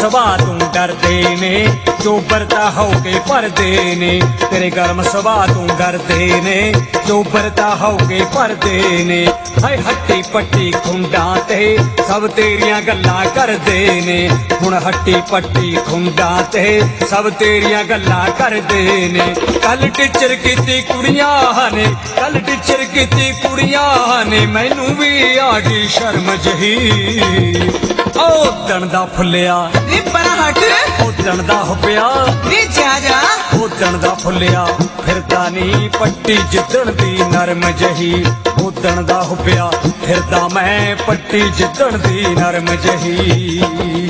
ਸੁਭਾਅ ਤੂੰ ਡਰਦੇ ਨੇ ਚੋਬਰਤਾ ਹੋ ਕੇ ਭਰਦੇ ਨੇ ਤੇਰੇ ਗਰਮ ਸੁਭਾਅ ਤੂੰ ਡਰਦੇ ਨੇ ਚੋਬਰਤਾ ਹੋ ਕੇ ਭਰਦੇ ਨੇ ਹਾਏ ਹੱਟੀ ਪੱਟੀ ਖੁੰਡਾਂ ਤੇ ਸਭ ਤੇਰੀਆਂ ਗੱਲਾਂ ਕਰਦੇ ਨੇ ਹੁਣ ਹੱਟੀ ਪੱਟੀ ਖੁੰਡਾਂ ਤੇ ਸਭ ਤੇਰੀਆਂ ਗੱਲਾਂ ਕਰਦੇ ਨੇ ਕੱਲ ਟੀਚਰ ਕੀਤੀ ਕੁੜੀਆਂ ਨੇ ਕੱਲ ਟੀਚਰ ਕੀਤੀ ਕੁੜੀਆਂ ਨੇ ਮੈਨੂੰ ਵੀ ਆ ਗਈ ਸ਼ਰਮ ਜਹੀ ਉਦਣ ਦਾ ਫੁੱਲਿਆ ਨੀ ਪਰਾਂ ਹਟ ਉਦਣ ਦਾ ਹੁੱਪਿਆ ਨੀ ਜਾ ਜਾ ਉਦਣ ਦਾ ਫੁੱਲਿਆ ਫਿਰਦਾ ਨੀ ਪੱਟੀ ਜਿੱਦਣ ਦੀ ਨਰਮ ਜਹੀ ਉਦਣ ਦਾ ਹੁੱਪਿਆ ਫਿਰਦਾ ਮੈਂ ਪੱਟੀ ਜਿੱਦਣ ਦੀ ਨਰਮ ਜਹੀ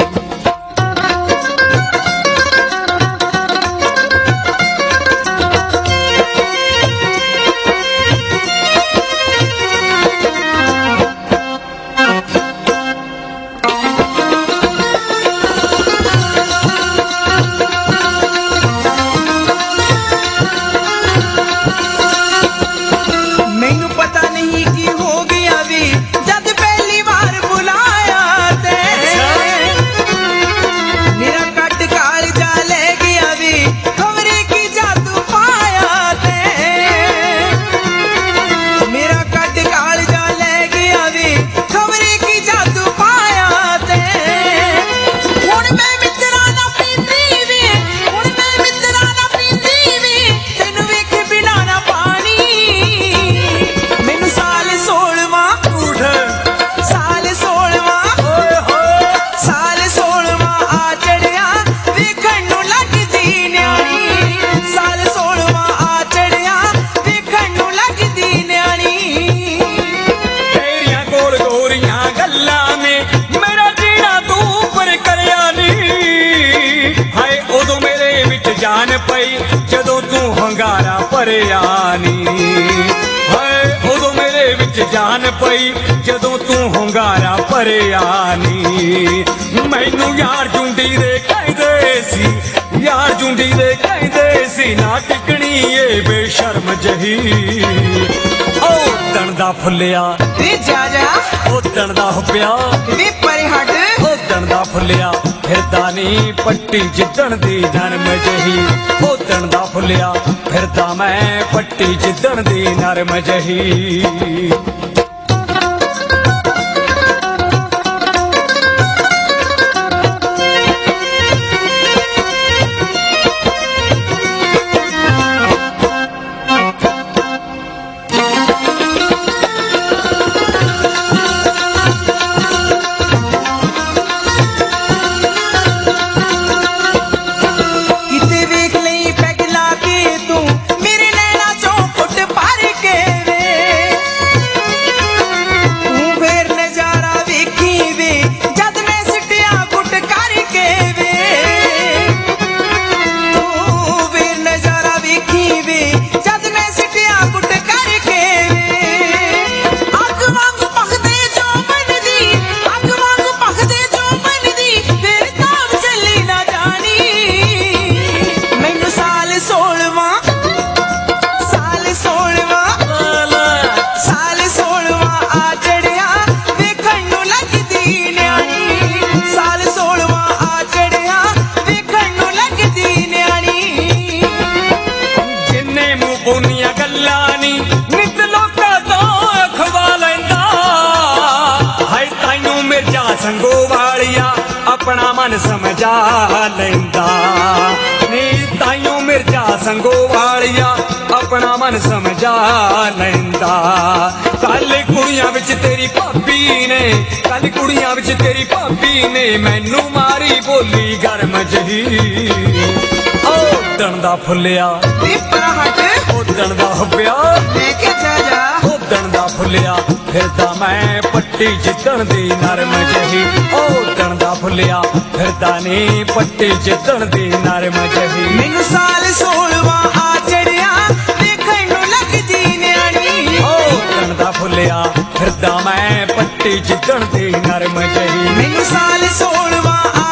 ਜਾਨ ਪਈ ਜਦੋਂ ਤੂੰ ਹੰਗਾਰਾ ਭਰਿਆ ਨੀ ਹਾਏ ਉਦੋਂ ਮੇਰੇ ਵਿੱਚ ਜਾਨ ਪਈ ਜਦੋਂ ਤੂੰ ਹੰਗਾਰਾ ਭਰਿਆ ਨੀ ਮੈਨੂੰ ਯਾਰ ਜੁੰਡੀ ਦੇ ਕਹਿੰਦੇ ਸੀ ਯਾਰ ਜੁੰਡੀ ਦੇ ਕਹਿੰਦੇ ਸੀ ਨਾ ਟਿਕਣੀ ਏ ਬੇਸ਼ਰਮ ਜਹੀ ਉਦਣ ਦਾ ਫੁੱਲਿਆ ਨੀ ਜਾ ਜਾ ਉਦਣ ਦਾ ਹੁੱਪਿਆ ਨੀ ਪਰੇ ਹਟ ਉਦਣ ਦਾ ਫੁੱਲਿਆ ਫਿਰਦਾ ਨੀ ਪੱਟੀ ਜਿੱਦਣ ਦੀ ਨਰਮ ਜਹੀ ਉਦਣ ਦਾ ਫੁੱਲਿਆ ਫਿਰਦਾ ਮੈਂ ਪੱਟੀ ਜਿੱਦਣ ਦੀ ਨਰਮ ਜਹੀ ਸੰਗੋ ਵਾਲਿਆ ਆਪਣਾ ਮਨ ਸਮਝਾ ਲੈਂਦਾ ਨੀ ਤਾਈਓ ਮਿਰਜ਼ਾ ਸੰਗੋ ਵਾਲਿਆ ਆਪਣਾ ਮਨ ਸਮਝਾ ਲੈਂਦਾ ਕੱਲ ਕੁੜੀਆਂ ਵਿੱਚ ਤੇਰੀ ਭਾਬੀ ਨੇ ਕੱਲ ਕੁੜੀਆਂ ਵਿੱਚ ਤੇਰੀ ਭਾਬੀ ਨੇ ਮੈਨੂੰ ਮਾਰੀ ਬੋਲੀ ਗਰਮ ਜਹੀ ਉਦਣ ਦਾ ਫੁੱਲਿਆ ਉਦਣ ਦਾ ਹੁੱਪਿਆ ਉਦਣ ਦਾ ਫੁੱਲਿਆ ਫਿਰਦਾ ਮੈਂ ਪੱਟੀ ਜਿੱਦਣ ਦੀ ਨਰਮ ਜਹੀ ਉਦਣ ਦਾ ਫੁੱਲਿਆ ਫਿਰਦਾ ਨੀ ਪੱਟੀ ਜਿੱਦਣ ਦੀ ਨਰਮ ਜਹੀ ਮੈਨੂੰ ਸਾਲ 16ਵਾਂ ਆ ਚੜਿਆ ਦੇਖਣ ਨੂੰ ਲੱਗਦੀ ਨਿਆਣੀ ਉਦਣ ਦਾ ਫੁੱਲਿਆ ਫਿਰਦਾ ਮੈਂ ਪੱਟੀ ਜਿੱਦਣ ਦੀ ਨਰਮ ਜਹੀ ਮੈਨੂੰ ਸਾਲ 16ਵਾਂ